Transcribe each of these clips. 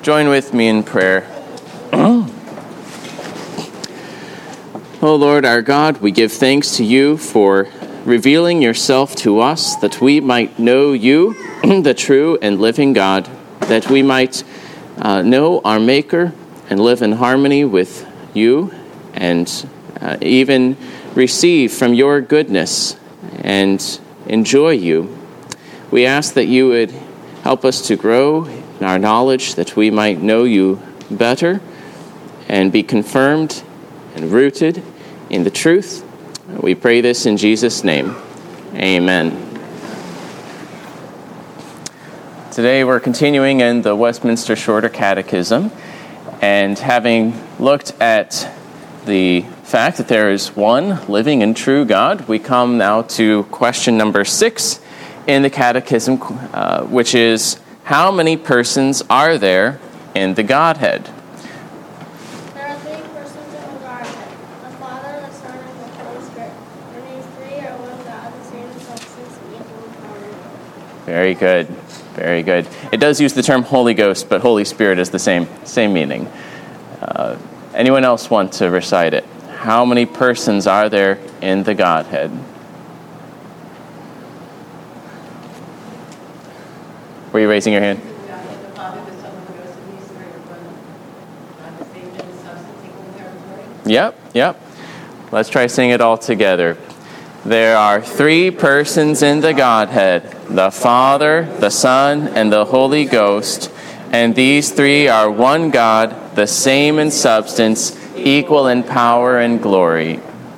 Join with me in prayer. O Lord our God, we give thanks to you for revealing yourself to us, that we might know you, the true and living God, that we might know our Maker and live in harmony with you, and even receive from your goodness and enjoy you. We ask that you would help us to grow in our knowledge, that we might know you better and be confirmed and rooted in the truth. We pray this in Jesus' name. Amen. Today we're continuing in the Westminster Shorter Catechism, and having looked at the fact that there is one living and true God, we come now to question number 6 in the Catechism, which is, how many persons are there in the Godhead? There are 3 persons in the Godhead, the Father, the Son, and the Holy Spirit. And these 3 are one God, the same in substance, equal in power. Very good. Very good. It does use the term Holy Ghost, but Holy Spirit is the same meaning. Anyone else want to recite it? How many persons are there in the Godhead? Were you raising your hand? The Father, the Son, and the Holy Ghost, and these 3 are one, the same in substance, equal in territory. Yep. Let's try saying it all together. There are 3 persons in the Godhead, the Father, the Son, and the Holy Ghost, and these 3 are one God, the same in substance, equal in power and glory.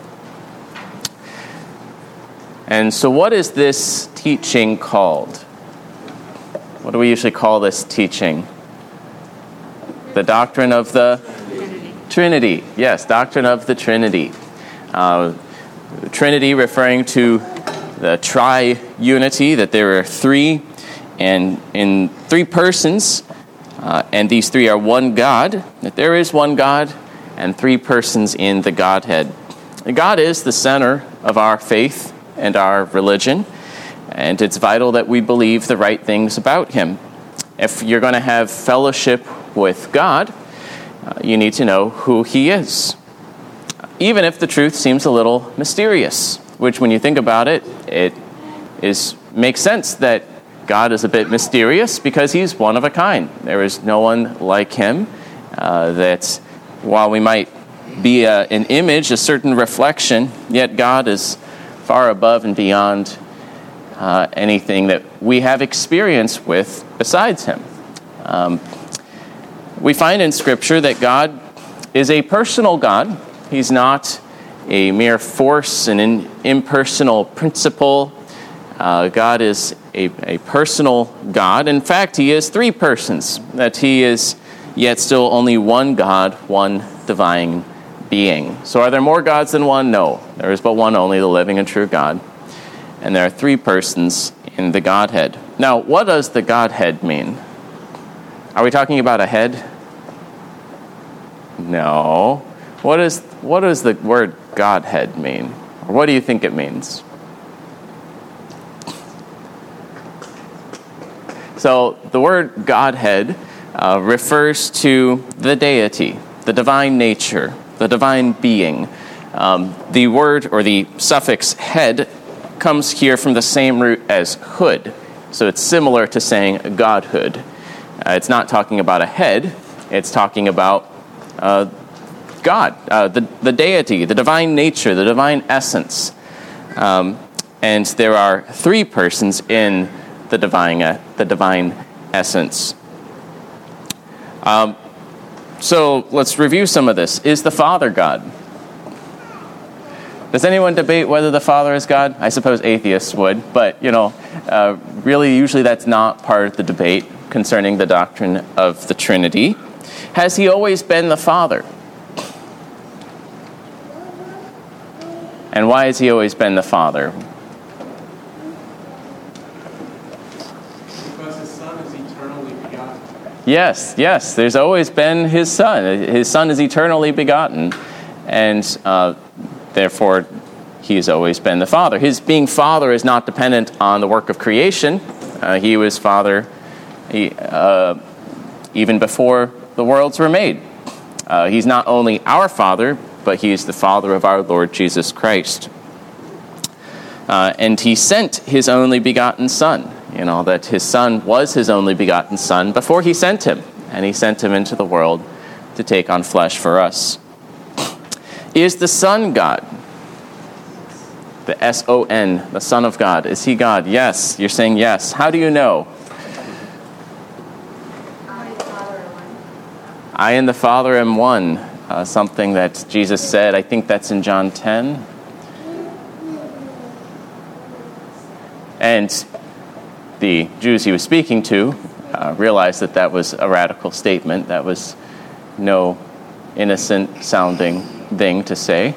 And so what is this teaching called? What do we usually call this teaching? The doctrine of the Trinity. Yes, doctrine of the Trinity. Trinity referring to the triunity, that there are 3 and in 3 persons, and these 3 are one God, that there is one God and 3 persons in the Godhead. God is the center of our faith and our religion, and it's vital that we believe the right things about him. If you're going to have fellowship with God, you need to know who he is. Even if the truth seems a little mysterious, which when you think about it, makes sense that God is a bit mysterious because he's one of a kind. There is no one like him, that while we might be an image, a certain reflection, yet God is far above and beyond anything that we have experience with besides him. We find in Scripture that God is a personal God. He's not a mere force, an impersonal principle. God is a personal God. In fact, he is 3 persons, that he is yet still only one God, one divine being. So are there more gods than one? No. There is but one only, the living and true God. And there are 3 persons in the Godhead. Now, what does the Godhead mean? Are we talking about a head? No. What does the word Godhead mean? Or what do you think it means? So the word Godhead refers to the deity, the divine nature, the divine being. The word or the suffix head comes here from the same root as hood. So it's similar to saying godhood. It's not talking about a head. It's talking about God, the deity, the divine nature, the divine essence. And there are 3 persons in the divine essence. So let's review some of this. Is the Father God? Does anyone debate whether the Father is God? I suppose atheists would, but really usually that's not part of the debate concerning the doctrine of the Trinity. Has he always been the Father? And why has he always been the Father? Because his Son is eternally begotten. Yes, there's always been his Son. His Son is eternally begotten, and therefore he has always been the Father. His being Father is not dependent on the work of creation. He was Father even before the worlds were made. He's not only our Father, but he is the Father of our Lord Jesus Christ. And he sent his only begotten Son. You know, that his Son was his only begotten Son before he sent him. And he sent him into the world to take on flesh for us. Is the Son God? The S-O-N, the Son of God. Is he God? Yes. You're saying yes. How do you know? I and the Father am one. Something that Jesus said, I think that's in John 10. And the Jews he was speaking to realized that that was a radical statement. That was no innocent-sounding thing to say.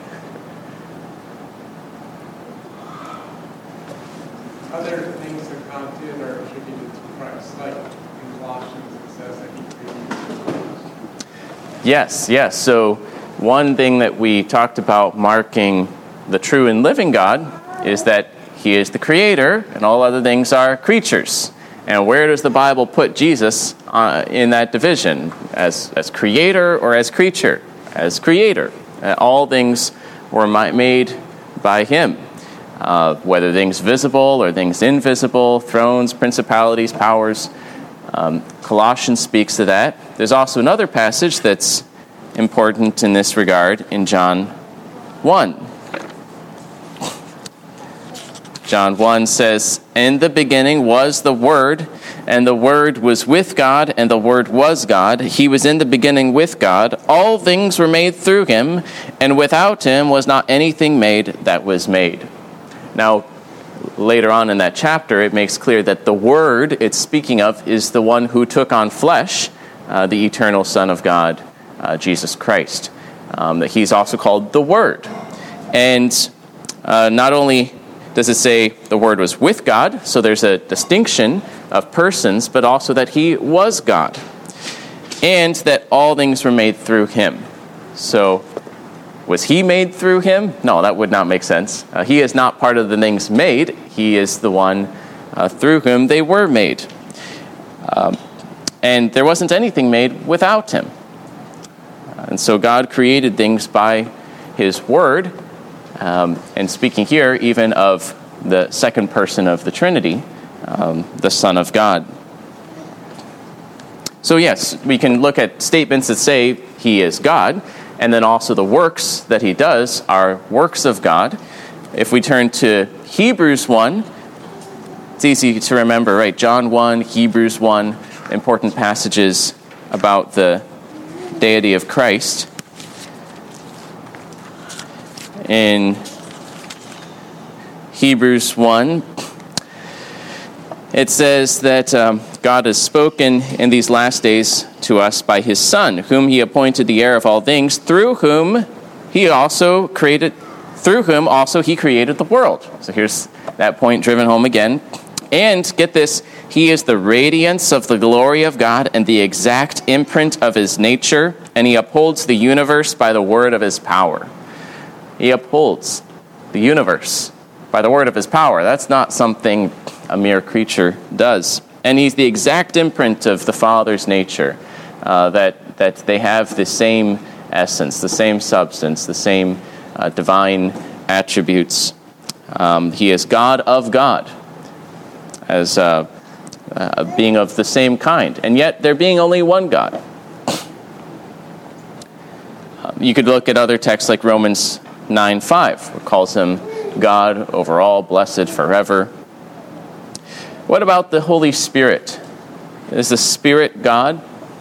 Other things that God did are attributed to Christ, like in Colossians it says that he created. Yes. So one thing that we talked about marking the true and living God is that he is the creator and all other things are creatures. And where does the Bible put Jesus in that division? As creator or as creature? As creator. All things were made by him. Whether things visible or things invisible, thrones, principalities, powers. Colossians speaks to that. There's also another passage that's important in this regard in John 1. John 1 says, "In the beginning was the Word, and the Word was with God, and the Word was God. He was in the beginning with God. All things were made through him, and without him was not anything made that was made." Now, later on in that chapter, it makes clear that the Word it's speaking of is the one who took on flesh, the eternal Son of God, Jesus Christ. That he's also called the Word. And not only does it say the Word was with God, so there's a distinction of persons, but also that he was God, and that all things were made through him. So, was he made through him? No, that would not make sense. He is not part of the things made. He is the one through whom they were made. And there wasn't anything made without him. And so God created things by his Word, and speaking here even of the second person of the Trinity, the Son of God. So yes, we can look at statements that say he is God, and then also the works that he does are works of God. If we turn to Hebrews 1, it's easy to remember, right? John 1, Hebrews 1, important passages about the deity of Christ. In Hebrews 1, it says that God has spoken in these last days to us by his Son, whom he appointed the heir of all things, through whom also he created the world. So here's that point driven home again. And get this, he is the radiance of the glory of God and the exact imprint of his nature, and he upholds the universe by the word of his power. He upholds the universe by the word of his power. That's not something a mere creature does. And he's the exact imprint of the Father's nature, that they have the same essence, the same substance, the same divine attributes. He is God of God, as being of the same kind, and yet there being only one God. You could look at other texts like Romans 9:5, which calls him God over all, blessed forever. What about the Holy Spirit? Is the Spirit God?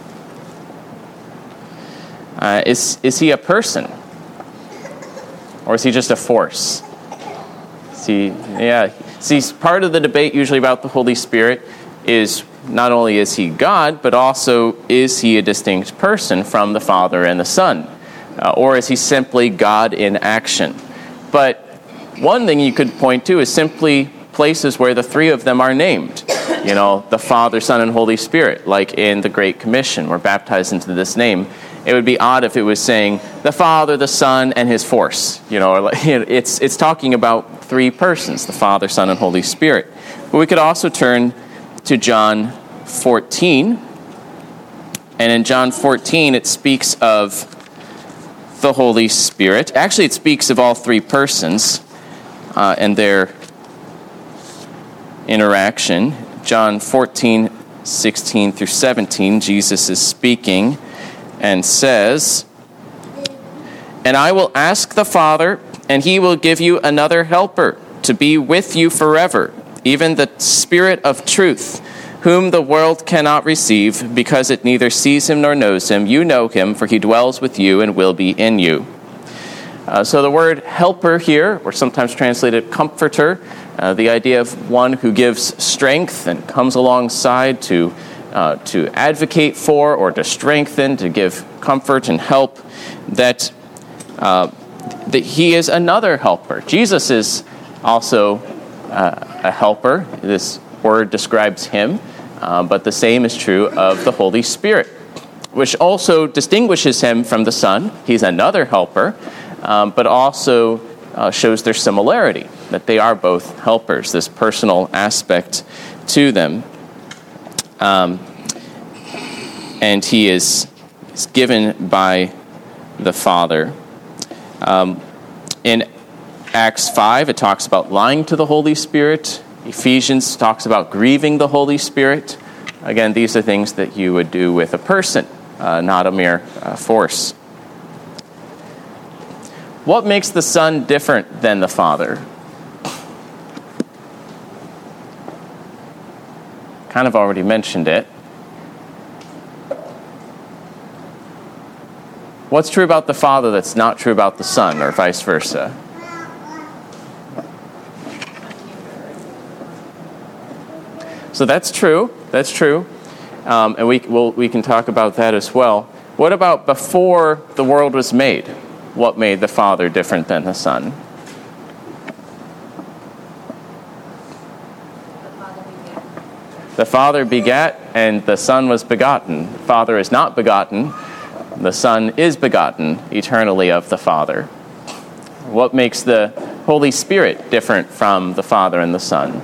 Is he a person? Or is he just a force? See, part of the debate usually about the Holy Spirit is not only is he God, but also is he a distinct person from the Father and the Son? Or is he simply God in action? But one thing you could point to is simply places where the three of them are named. You know, the Father, Son, and Holy Spirit, like in the Great Commission, we're baptized into this name. It would be odd if it was saying the Father, the Son, and his force. You know, it's talking about three persons, the Father, Son, and Holy Spirit. But we could also turn to John 14. And in John 14, it speaks of the Holy Spirit. Actually, it speaks of all three persons and their interaction. John 14, 16 through 17, Jesus is speaking and says, "And I will ask the Father, and he will give you another helper to be with you forever, even the Spirit of truth, whom the world cannot receive, because it neither sees him nor knows him. You know him, for he dwells with you and will be in you." So the word helper here, or sometimes translated comforter, the idea of one who gives strength and comes alongside to advocate for or to strengthen, to give comfort and help, that he is another helper. Jesus is also a helper. This word describes him, but the same is true of the Holy Spirit, which also distinguishes him from the Son. He's another helper, but also shows their similarity, that they are both helpers, this personal aspect to them. And he is given by the Father. In Acts 5, it talks about lying to the Holy Spirit. Ephesians talks about grieving the Holy Spirit. Again, these are things that you would do with a person, not a mere force. What makes the Son different than the Father? Kind of already mentioned it. What's true about the Father that's not true about the Son, or vice versa? So that's true. That's true. And we can talk about that as well. What about before the world was made? What made the Father different than the Son? The Father begat, and the Son was begotten. The Father is not begotten. The Son is begotten eternally of the Father. What makes the Holy Spirit different from the Father and the Son?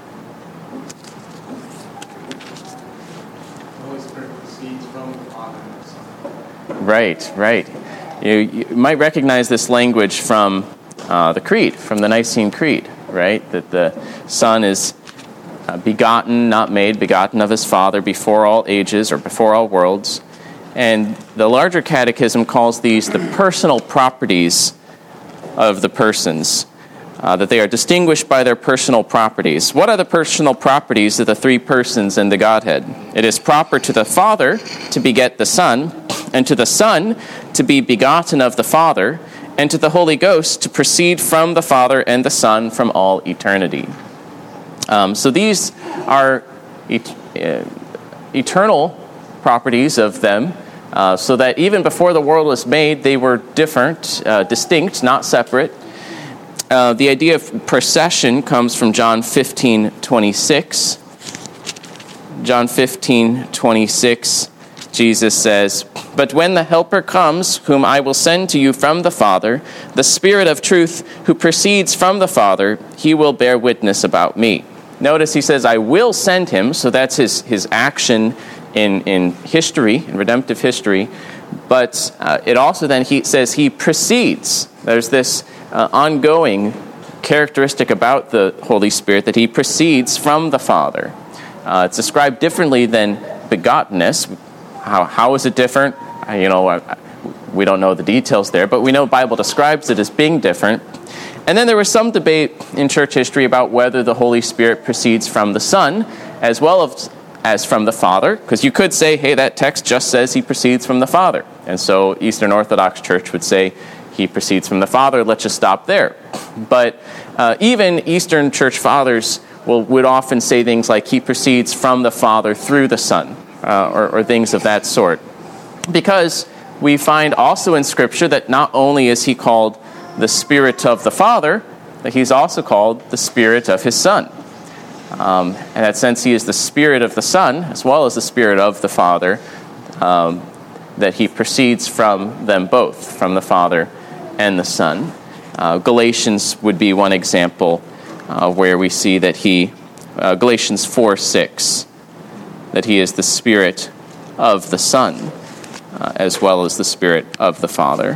The Holy Spirit proceeds from the Father and the Son. Right. You might recognize this language from the Creed, from the Nicene Creed, right? That the Son is begotten, not made, begotten of his Father before all ages or before all worlds. And the larger catechism calls these the personal properties of the persons, that they are distinguished by their personal properties. What are the personal properties of the three persons in the Godhead? It is proper to the Father to beget the Son, and to the Son to be begotten of the Father, and to the Holy Ghost to proceed from the Father and the Son from all eternity. So these are eternal properties of them, so that even before the world was made, they were different, distinct, not separate. The idea of procession comes from John 15:26. John 15:26, Jesus says, "But when the Helper comes, whom I will send to you from the Father, the Spirit of truth, who proceeds from the Father, he will bear witness about me." Notice he says, "I will send him," so that's his action in history, in redemptive history. But it also then he says he proceeds. There's this ongoing characteristic about the Holy Spirit, that he proceeds from the Father. It's described differently than begottenness. How is it different? We don't know the details there, but we know the Bible describes it as being different. And then there was some debate in church history about whether the Holy Spirit proceeds from the Son as well as from the Father, because you could say, hey, that text just says he proceeds from the Father. And so Eastern Orthodox Church would say he proceeds from the Father, let's just stop there. But even Eastern Church Fathers would often say things like he proceeds from the Father through the Son, or things of that sort. Because we find also in Scripture that not only is he called the Spirit of the Father, that he's also called the Spirit of his Son. In that sense, he is the Spirit of the Son, as well as the Spirit of the Father, that he proceeds from them both, from the Father and the Son. Galatians would be one example where we see that Galatians 4:6, that he is the Spirit of the Son, as well as the Spirit of the Father.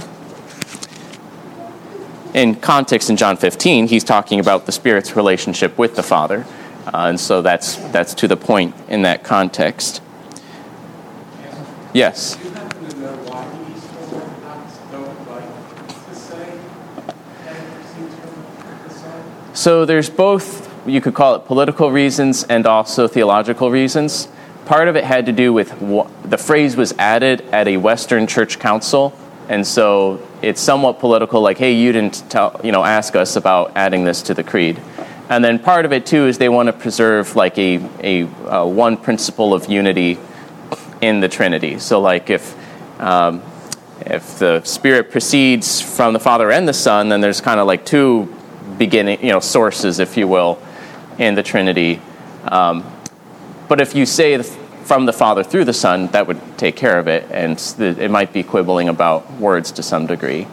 In context in John 15, he's talking about the Spirit's relationship with the Father, and so that's to the point in that context. Yes? Do you happen to know why the Eastern Orthodox don't like to say that it proceeds from the Son? So there's both, you could call it political reasons and also theological reasons. Part of it had to do with the phrase was added at a Western Church Council, and so it's somewhat political, like, hey, you didn't ask us about adding this to the creed. And then part of it, too, is they want to preserve like a one principle of unity in the Trinity. So like if the Spirit proceeds from the Father and the Son, then there's kind of like two beginning, sources, if you will, in the Trinity. But if you say from the Father through the Son, that would take care of it, and it might be quibbling about words to some degree.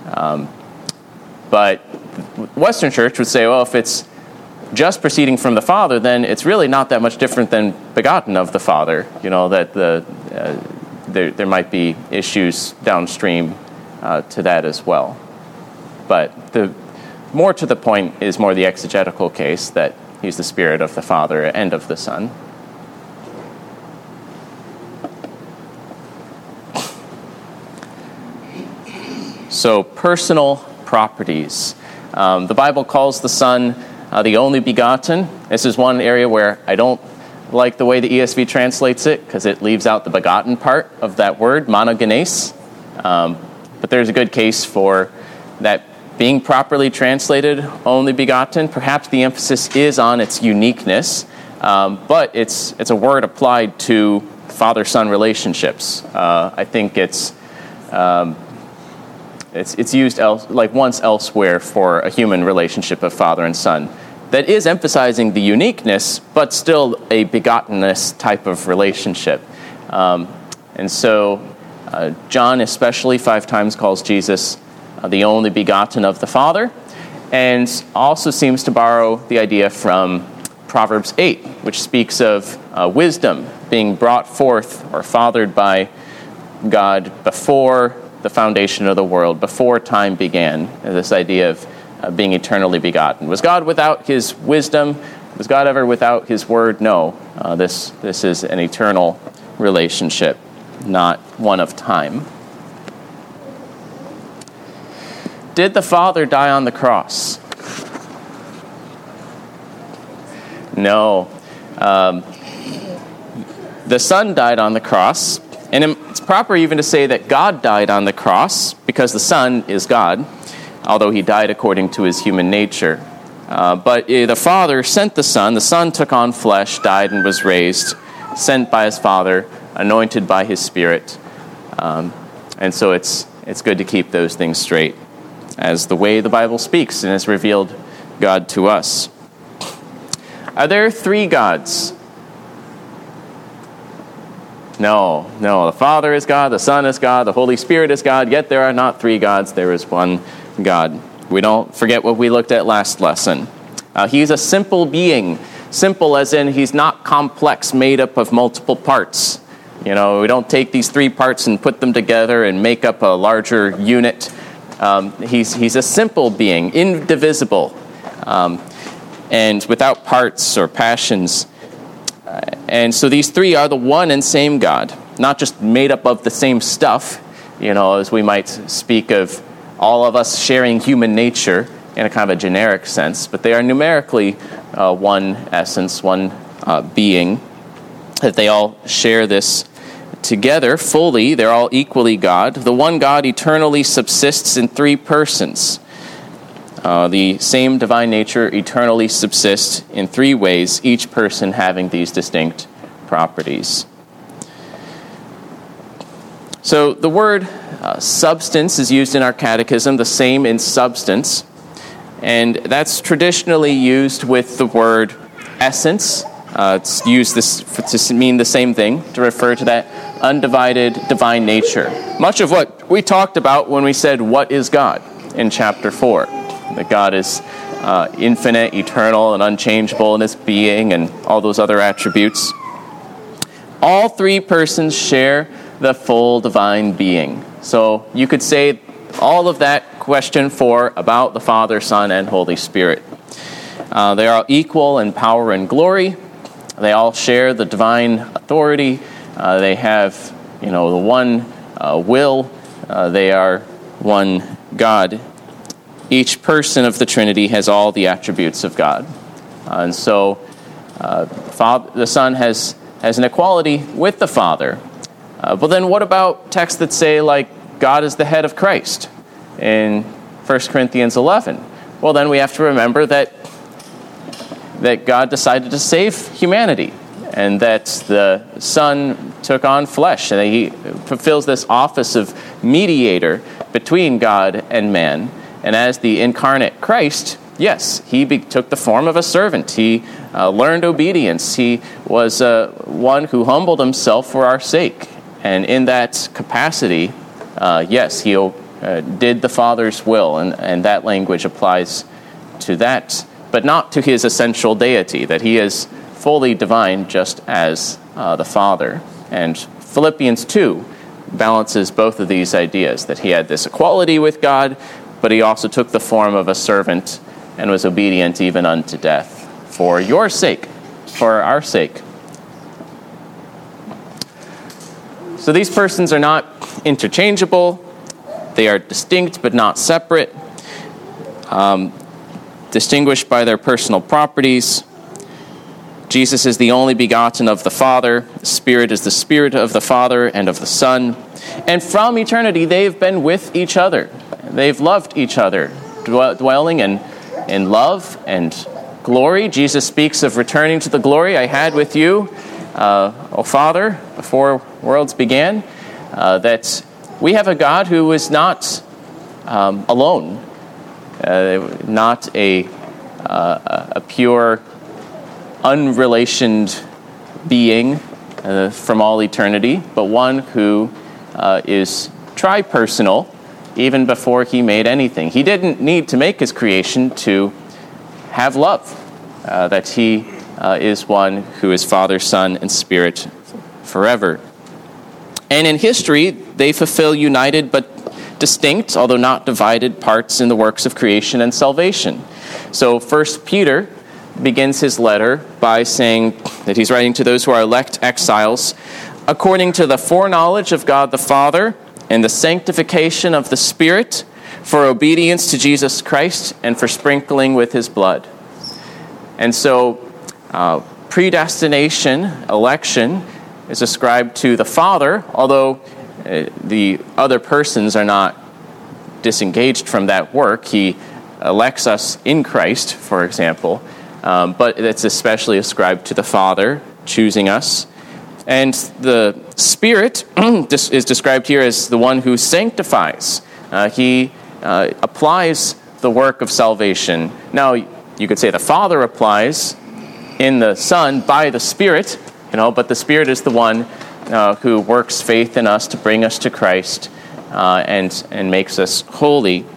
But Western Church would say, well, if it's just proceeding from the Father, then it's really not that much different than begotten of the Father. That there might be issues downstream to that as well. But the more to the point is more the exegetical case that he's the Spirit of the Father and of the Son. So, personal properties. The Bible calls the Son the only begotten. This is one area where I don't like the way the ESV translates it, because it leaves out the begotten part of that word, monogenes. But there's a good case for that being properly translated, only begotten. Perhaps the emphasis is on its uniqueness, but it's a word applied to father-son relationships. I think it's used once elsewhere for a human relationship of father and son that is emphasizing the uniqueness, but still a begottenness type of relationship. And so John especially 5 times calls Jesus the only begotten of the Father, and also seems to borrow the idea from Proverbs 8, which speaks of wisdom being brought forth or fathered by God before the foundation of the world, before time began. This idea of being eternally begotten. Was God without his wisdom? Was God ever without his word? No. This is an eternal relationship, not one of time. Did the Father die on the cross? No. The Son died on the cross, and it's proper even to say that God died on the cross because the Son is God, although he died according to his human nature. But the Father sent the Son took on flesh, died and was raised, sent by his Father, anointed by his Spirit. And so it's good to keep those things straight as the way the Bible speaks and has revealed God to us. Are there 3 gods? No. The Father is God, the Son is God, the Holy Spirit is God, yet there are not 3 gods, there is one God. We don't forget what we looked at last lesson. He's a simple being. Simple as in he's not complex, made up of multiple parts. We don't take these 3 parts and put them together and make up a larger unit. He's a simple being, indivisible, and without parts or passions. And so these 3 are the one and same God, not just made up of the same stuff, as we might speak of all of us sharing human nature in a kind of a generic sense, but they are numerically one essence, one being, that they all share this together fully. They're all equally God. The one God eternally subsists in 3 persons. The same divine nature eternally subsists in 3 ways, each person having these distinct properties. So the word substance is used in our catechism, the same in substance, and that's traditionally used with the word essence. It's used to mean the same thing, to refer to that undivided divine nature. Much of what we talked about when we said, what is God, in chapter 4. That God is infinite, eternal, and unchangeable in his being, and all those other attributes. all three persons share the full divine being. So you could say all of that question 4 about the Father, Son, and Holy Spirit. They are equal in power and glory. They all share the divine authority. They have, the one will. They are one God. Each person of the Trinity has all the attributes of God. And so the Son has an equality with the Father. But then what about texts that say, like, God is the head of Christ in 1 Corinthians 11? Well, then we have to remember that God decided to save humanity, and that the Son took on flesh, and that he fulfills this office of mediator between God and man. And as the incarnate Christ, yes, he took the form of a servant. He learned obedience. He was one who humbled himself for our sake. And in that capacity, yes, he did the Father's will, and that language applies to that, but not to his essential deity, that he is fully divine just as the Father. And Philippians 2 balances both of these ideas, that he had this equality with God, but he also took the form of a servant and was obedient even unto death for your sake, for our sake. So these persons are not interchangeable. They are distinct but not separate, distinguished by their personal properties. Jesus is the only begotten of the Father. The Spirit is the Spirit of the Father and of the Son. And from eternity, they've been with each other. They've loved each other, dwelling in love and glory. Jesus speaks of returning to the glory I had with you, O Father, before worlds began, that we have a God who is not alone, not a pure, unrelationed being from all eternity, but one who is tri-personal even before he made anything. He didn't need to make his creation to have love, that he is one who is Father, Son, and Spirit forever. And in history, they fulfill united but distinct, although not divided, parts in the works of creation and salvation. So 1 Peter begins his letter by saying that he's writing to those who are elect exiles, according to the foreknowledge of God the Father and the sanctification of the Spirit, for obedience to Jesus Christ and for sprinkling with his blood. And so predestination, election, is ascribed to the Father, although the other persons are not disengaged from that work. He elects us in Christ, for example, but it's especially ascribed to the Father choosing us. And the Spirit is described here as the one who sanctifies. He applies the work of salvation. Now, you could say the Father applies in the Son by the Spirit, but the Spirit is the one who works faith in us to bring us to Christ and makes us holy.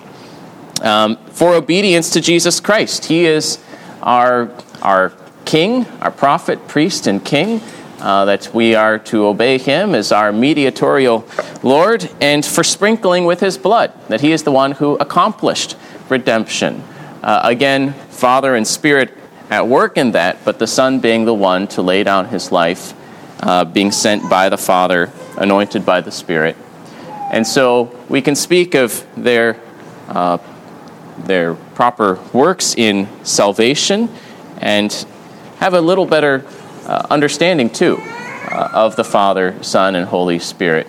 For obedience to Jesus Christ. He is our King, our prophet, priest, and King, that we are to obey him as our mediatorial Lord, and for sprinkling with his blood, that he is the one who accomplished redemption. Again, Father and Spirit at work in that, but the Son being the one to lay down his life, being sent by the Father, anointed by the Spirit. And so we can speak of their proper works in salvation and have a little better understanding, too, of the Father, Son, and Holy Spirit.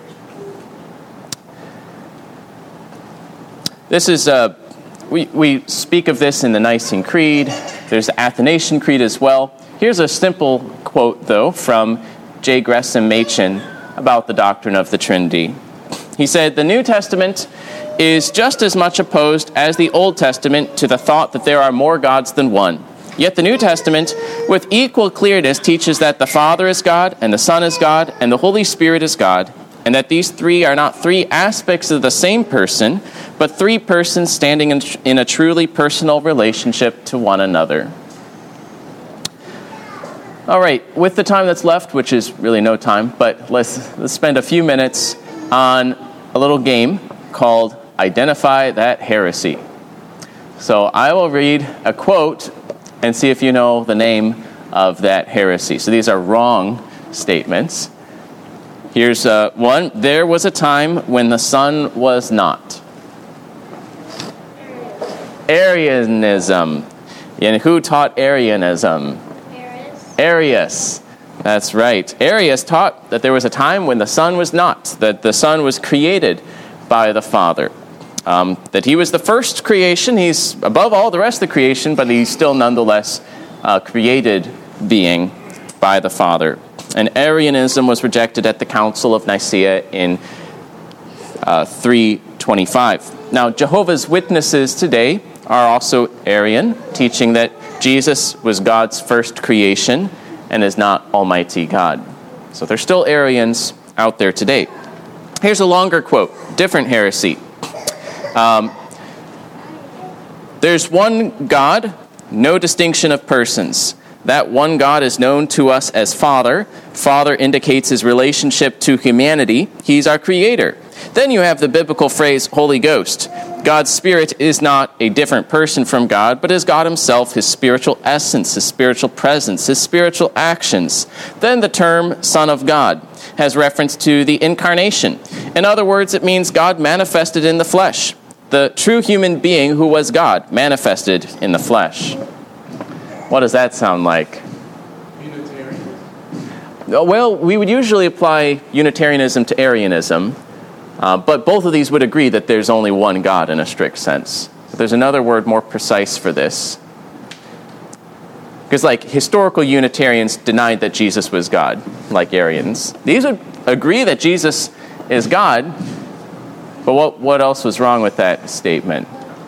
This is, we speak of this in the Nicene Creed. There's the Athanasian Creed as well. Here's a simple quote, though, from J. Gresham Machen about the doctrine of the Trinity. He said, "The New Testament is just as much opposed as the Old Testament to the thought that there are more gods than one. Yet the New Testament, with equal clearness, teaches that the Father is God, and the Son is God, and the Holy Spirit is God, and that these three are not three aspects of the same person, but three persons standing in a truly personal relationship to one another." All right, with the time that's left, which is really no time, but let's spend a few minutes on a little game called Identify That Heresy. So I will read a quote and see if you know the name of that heresy. So these are wrong statements. Here's one. There was a time when the sun was not. Arianism. And who taught Arianism? Arius. That's right. Arius taught that there was a time when the sun was not, that the sun was created by the Father. That he was the first creation. He's above all the rest of the creation, but he's still nonetheless a created being by the Father. And Arianism was rejected at the Council of Nicaea in 325. Now, Jehovah's Witnesses today are also Arian, teaching that Jesus was God's first creation and is not Almighty God. So there's still Arians out there today. Here's a longer quote, different heresy. There's one God, no distinction of persons. That one God is known to us as Father. Father indicates his relationship to humanity. He's our creator. Then you have the biblical phrase Holy Ghost. God's Spirit is not a different person from God, but is God himself, his spiritual essence, his spiritual presence, his spiritual actions. Then the term Son of God has reference to the incarnation. In other words, it means God manifested in the flesh. The true human being who was God manifested in the flesh. What does that sound like? Unitarianism. Well, we would usually apply Unitarianism to Arianism, but both of these would agree that there's only one God in a strict sense. But there's another word more precise for this. Because historical Unitarians denied that Jesus was God, like Arians. These would agree that Jesus is God, but what else was wrong with that statement?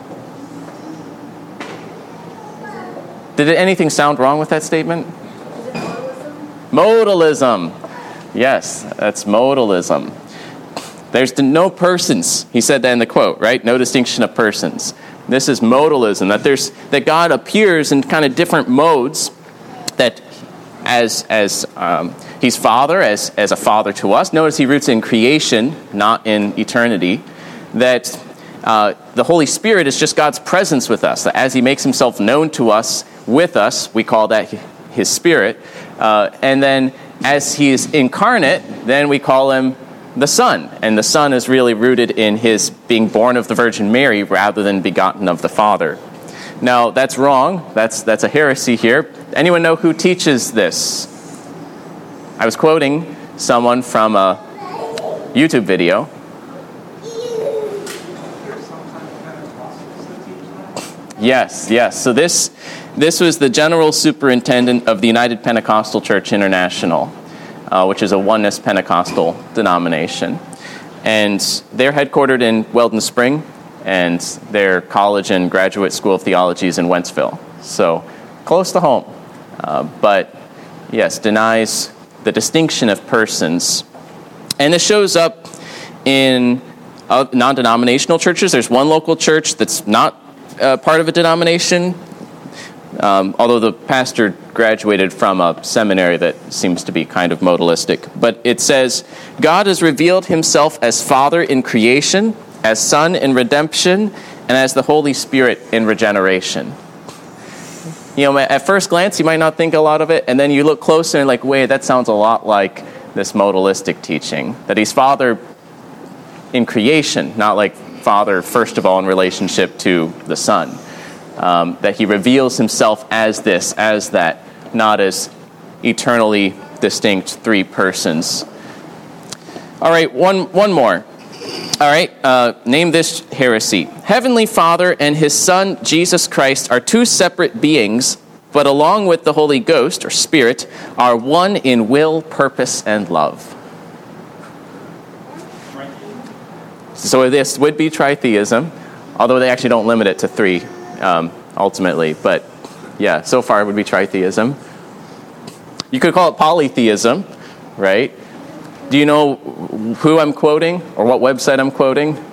Did anything sound wrong with that statement? Modalism. Yes, that's modalism. There's no persons. He said that in the quote, right? No distinction of persons. This is modalism, that God appears in kind of different modes, that as he's Father, as a Father to us. Notice he roots in creation, not in eternity. That the Holy Spirit is just God's presence with us. That as he makes himself known to us, with us, we call that his Spirit. And then as he is incarnate, then we call him the Son. And the Son is really rooted in his being born of the Virgin Mary rather than begotten of the Father. Now, that's wrong. That's a heresy here. Anyone know who teaches this? I was quoting someone from a YouTube video. There's some kind of Pentecostals that teach that. Yes. So this was the General Superintendent of the United Pentecostal Church International, which is a oneness Pentecostal denomination. And they're headquartered in Weldon Spring, and their college and graduate school of theology is in Wentzville. So close to home. But yes, denies the distinction of persons. And this shows up in non-denominational churches. There's one local church that's not part of a denomination, although the pastor graduated from a seminary that seems to be kind of modalistic. But it says, God has revealed himself as Father in creation, as Son in redemption, and as the Holy Spirit in regeneration. You know, at first glance, you might not think a lot of it, and then you look closer and wait, that sounds a lot like this modalistic teaching, that he's Father in creation, not like Father, first of all, in relationship to the Son. That he reveals himself as this, as that, not as eternally distinct three persons. All right, one more. All right, name this heresy. Heavenly Father and his Son, Jesus Christ, are two separate beings, but along with the Holy Ghost, or Spirit, are one in will, purpose, and love. So this would be tritheism, although they actually don't limit it to three, ultimately. But yeah, so far it would be tritheism. You could call it polytheism, right? Do you know who I'm quoting or what website I'm quoting?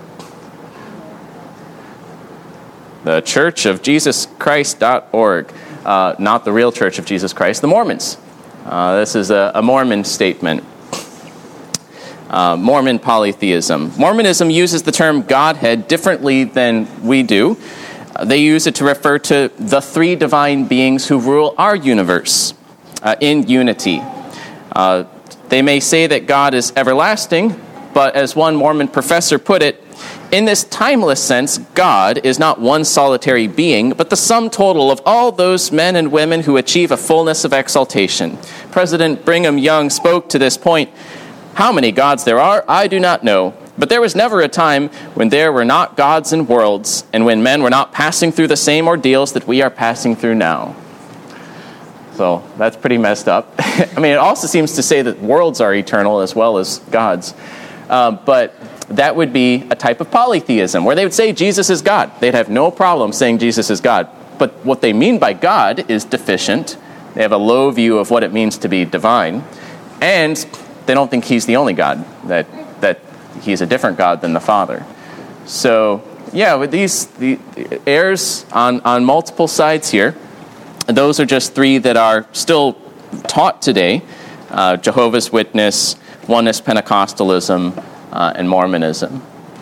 The churchofjesuschrist.org. not the real Church of Jesus Christ, the Mormons. This is a Mormon statement. Mormon polytheism. Mormonism uses the term Godhead differently than we do. They use it to refer to the three divine beings who rule our universe in unity. They may say that God is everlasting, but as one Mormon professor put it, in this timeless sense, God is not one solitary being, but the sum total of all those men and women who achieve a fullness of exaltation. President Brigham Young spoke to this point. How many gods there are, I do not know, but there was never a time when there were not gods and worlds, and when men were not passing through the same ordeals that we are passing through now. So that's pretty messed up. I mean, it also seems to say that worlds are eternal as well as gods. But that would be a type of polytheism, where they would say Jesus is God. They'd have no problem saying Jesus is God. But what they mean by God is deficient. They have a low view of what it means to be divine. And they don't think he's the only God, that he's a different God than the Father. So, yeah, with the errors on multiple sides here, those are just three that are still taught today. Jehovah's Witness, Oneness Pentecostalism, and Mormonism.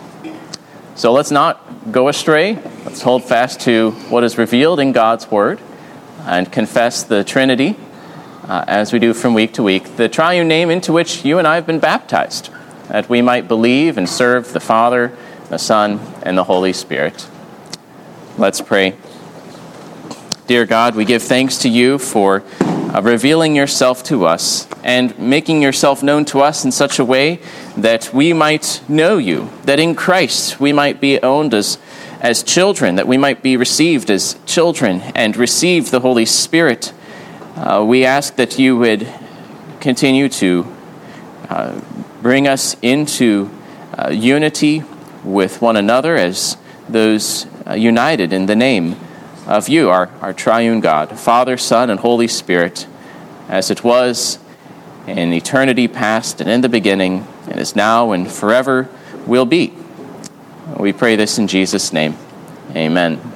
So let's not go astray. Let's hold fast to what is revealed in God's Word and confess the Trinity as we do from week to week, the triune name into which you and I have been baptized, that we might believe and serve the Father, the Son, and the Holy Spirit. Let's pray. Dear God, we give thanks to you for revealing yourself to us and making yourself known to us in such a way that we might know you, that in Christ we might be owned as children, that we might be received as children and receive the Holy Spirit. We ask that you would continue to bring us into unity with one another as those united in the name of you, our triune God, Father, Son, and Holy Spirit, as it was in eternity past and in the beginning, and is now and forever will be. We pray this in Jesus' name. Amen.